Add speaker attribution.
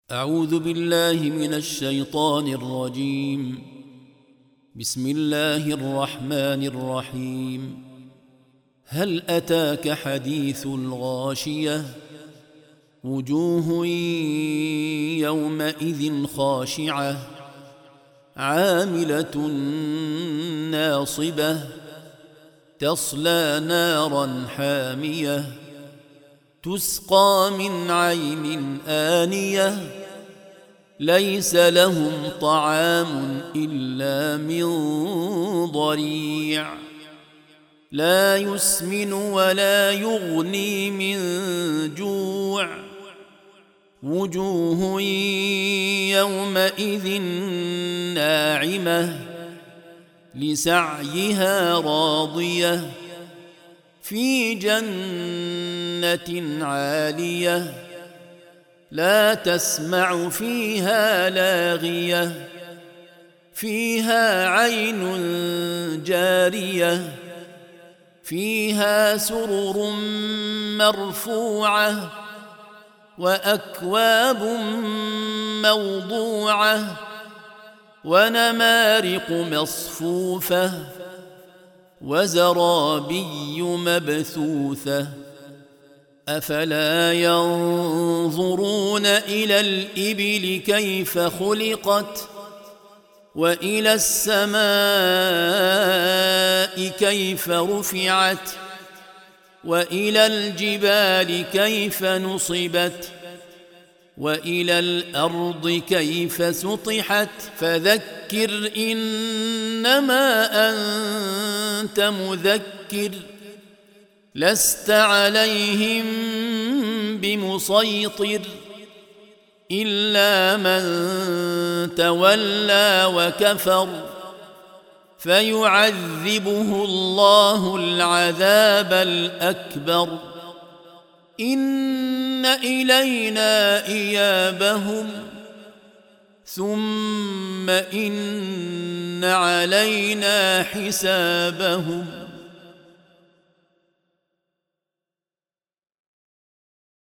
Speaker 1: أعوذ بالله من الشيطان الرجيم. بسم الله الرحمن الرحيم. هل أتاك حديث الغاشية؟ وجوه يومئذ خاشعة عاملة ناصبة تصلى نارا حامية تسقى من عين آنية ليس لهم طعام إلا من ضريع لا يسمن ولا يغني من جوع وجوه يومئذ ناعمة لسعيها راضية في جنة عالية لا تسمع فيها لاغية فيها عين جارية فيها سرر مرفوعة وأكواب موضوعة ونمارق مصفوفة وزرابي مبثوثة أفلا ينظرون إلى الإبل كيف خلقت وإلى السماء كيف رفعت وإلى الجبال كيف نصبت وإلى الأرض كيف سطحت فذكر إنما أنت مذكر لست عليهم بمسيطر إلا من تولى وكفر فيعذبه الله العذاب الأكبر إن إلينا إيابهم ثم إن علينا حسابهم